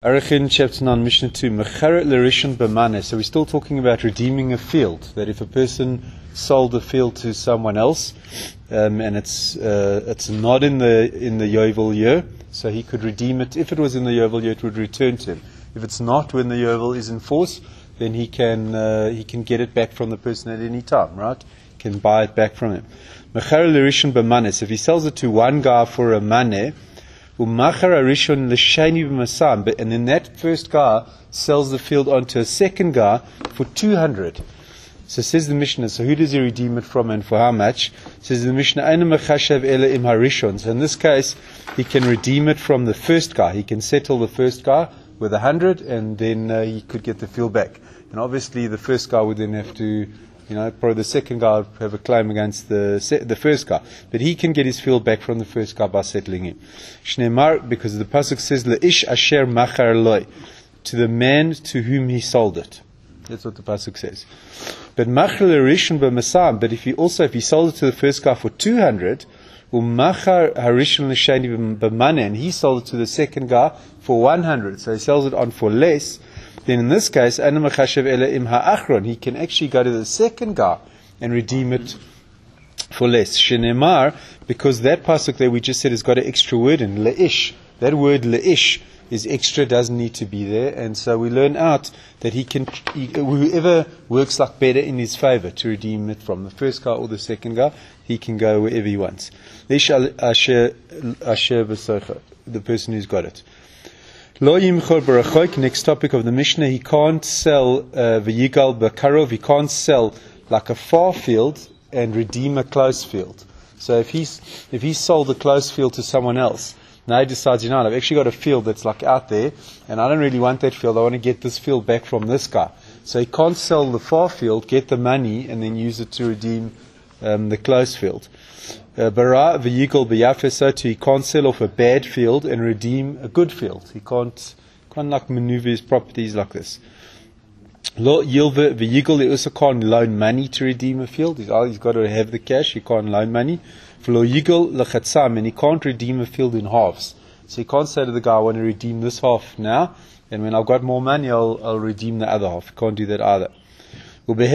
Arachin chapter 9, Mishnah 2, Mecheret l'rishon b'maneh. So we're still talking about redeeming a field. That if a person sold the field to someone else, and it's not in the Yovel year, so he could redeem it. If it was in the Yovel year, it would return to him. If it's not when the Yovel is in force, then he can get it back from the person at any time, right? He can buy it back from him. Mecheret l'rishon b'maneh. So if he sells it to one guy for a maneh, and then that first guy sells the field onto a second guy for 200. So says the Mishnah, so who does he redeem it from and for how much? Says the Mishnah, so in this case, he can redeem it from the first guy. He can settle the first guy with 100 and then he could get the field back. And obviously the first guy would then have to, probably the second guy would have a claim against the first guy. But he can get his field back from the first guy by settling him. Shneimar, because the pasuk says, Le'ish asher machar loy, to the man to whom he sold it. That's what the pasuk says. But machar l'rishon b'masam, but if he sold it to the first guy for 200, machar harishon l'sheni b'maneh, and he sold it to the second guy for 100, so he sells it on for less, then in this case, he can actually go to the second guy and redeem it for less. Shenemar, because that pasuk there we just said has got an extra word in, le'ish. That word le'ish is extra, doesn't need to be there, and so we learn out that whoever works like better in his favor to redeem it from the first guy or the second guy, he can go wherever he wants. The person who's got it. Next topic of the Mishnah, he can't sell v'yigal b'karov, he can't sell like a far field and redeem a close field. So if he sold a close field to someone else, now he decides, I've actually got a field that's like out there, and I don't really want that field, I want to get this field back from this guy. So he can't sell the far field, get the money, and then use it to redeem the close field. Bara v'yigal b'yafeh, so too, he can't sell off a bad field and redeem a good field. He can't like maneuver his properties like this. Lo yilve v'yigal, he also can't loan money to redeem a field. He's got to have the cash, he can't loan money. V'lo yigal l'chatzam, and he can't redeem a field in halves. So he can't say to the guy, I want to redeem this half now, and when I've got more money, I'll redeem the other half. He can't do that either. But when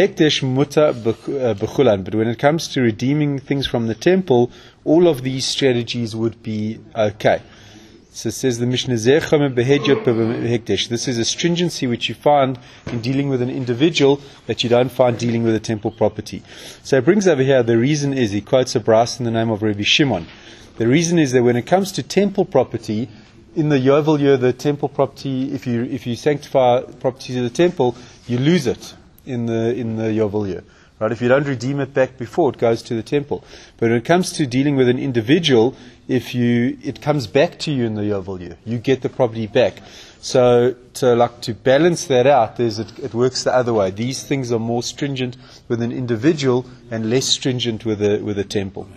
it comes to redeeming things from the temple, all of these strategies would be okay. So it says the Mishnah, this is a stringency which you find in dealing with an individual that you don't find dealing with a temple property. So it brings over here, the reason is, he quotes a brass in the name of Rabbi Shimon. The reason is that when it comes to temple property, in the Yovel year, the temple property, if you sanctify property to the temple, you lose it in the Yovel year. Right? If you don't redeem it back before, it goes to the temple. But when it comes to dealing with an individual, it comes back to you in the Yovel year. You get the property back. So to balance that out, it works the other way. These things are more stringent with an individual and less stringent with a temple.